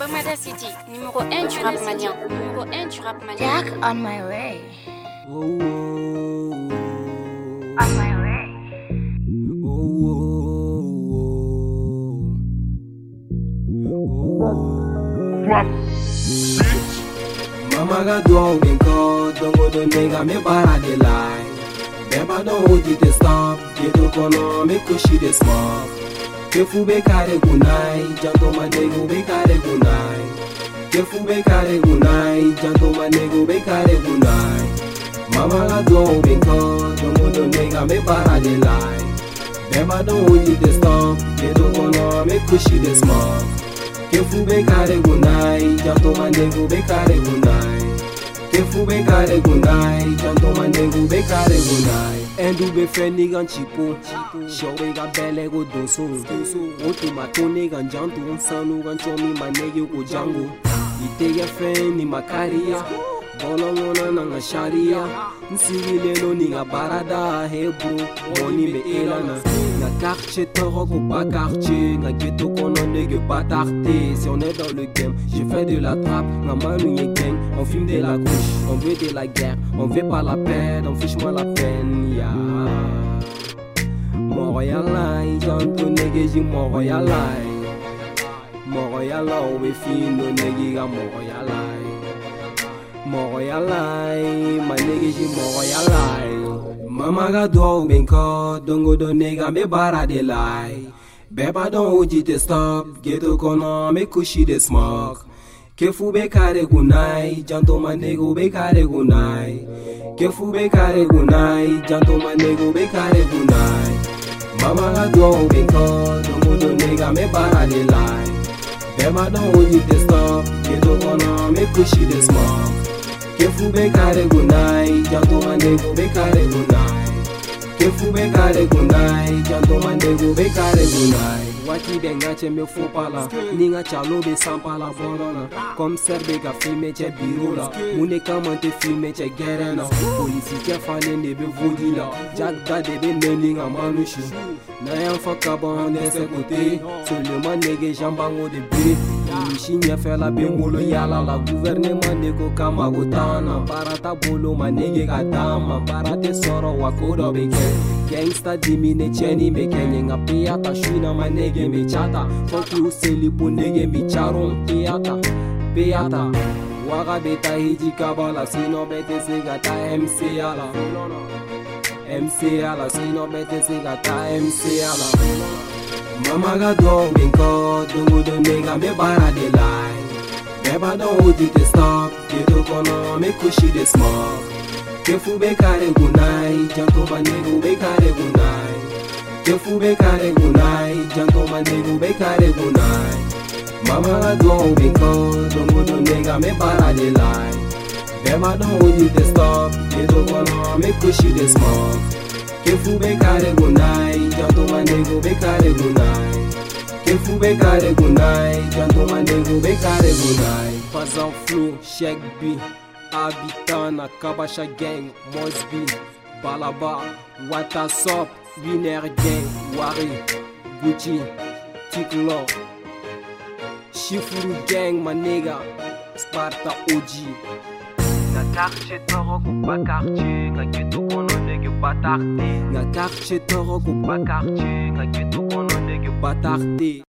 Bamada City, numéro 1 du rap malien. Numéro 1 du rap malien. Jack on my way. Oh, oh, On my way. oh, oh, oh. Mama got dog and called, don't go to nigga, me para de lie. Beba don't hold you to stop, get to kono, me kushi de smoke. Kefu be kare gunai, janto manego be kare gunai. Kefu be kare gunai, janto manego be kare gunai. Mama got dog and called, don't go to nigga, me para de lie. Beba don't hold you to stop, get to kono, me kushi de smoke. Kefu be kare gunai, janto manego be kare gunai. Kefu be kare gunai, janto manego be kare gunai. Endu be fe nigan chipo, showe ga bele go doso. Otu matone gan janto, sanu gan chomi manege go jango. Itege fe ni makaria, bolongona nanga sharia. Nsigile no ni ga barada hebro, moni be elana. Na quartier toro go pas quartier, na ghetto kono nege pas tarté. Si on est dans le game, je fais de la trappe, na manu ye gang. On fume de la couche, on veut de la guerre, on veut pas la peine, on fiche moi la peine, yeah. Montréal line, janto nege ji Montréal line. Montréal line, we fino nege ga Montréal line. Montréal line, ma nege ji Montréal line. Mama ga dog benko, dongo do nega me bara de lie. Beba don't hold you to stop, ghetto kono me kushi de smoke. Kefu be kare gunai, janto manego be kare gunai. Kefu be kare gunai, janto manego be kare gunai. Mama ga dog benko, dongo do nega me bara de lie. Beba don't hold you to stop, ghetto kono me kushi de smoke. Kefu be kare gunai, janto manego be kare gunai. Kefu be kare gunai, janto manego be kare gunai. Waki benga che me faux pas là, ninga chalo be sampa la borona. Comme serbe ga filme che biro la, mune kamante filme che gerena. Polisi che fane ne be vodi la, Jack da de be meninga manushi. Na yan faka ban de se côté, seulement nege jambango de bé. Mishi nya fe la be molo yala la gouvernement nego kama gotana. Barata bolo manege ga dama, barate soro wakodo be gangsta dimine cheni me kenyenga piata shina manege me chata. Foki useli ponege me charon piata. Waga beta hiji kabala sino bete segata MC ala. MC ala sino bete segata MC ala. Mama ga dog benko, dongo do nega me bara de lie. Beba don't hold you to stop, ghetto kono me kushi de smoke. Kefu be kare gunai, janto manego be kare gunai. Kefu be kare gunai, janto manego be kare gunai. Mama ga dog benko, dongo do nega me bara de lie. Beba don't hold you to stop, ghetto kono me kushi de smoke. Kefu be kare gunai, janto manego be kare gunai. Kefu be kare gunai, janto manego be kare gunai. Pas en flow, check B, habitant na Kabasha gang, Mosby, Balaba, Watasop, Winner gang, Wari, Gucci, Tiklo, Shifuru gang, Manega, Sparta OG. Na quartier toro ko pas quartier, na ghetto kono nege batarte. Na quartier toro ko pas quartier, na ghetto kono nege batarte.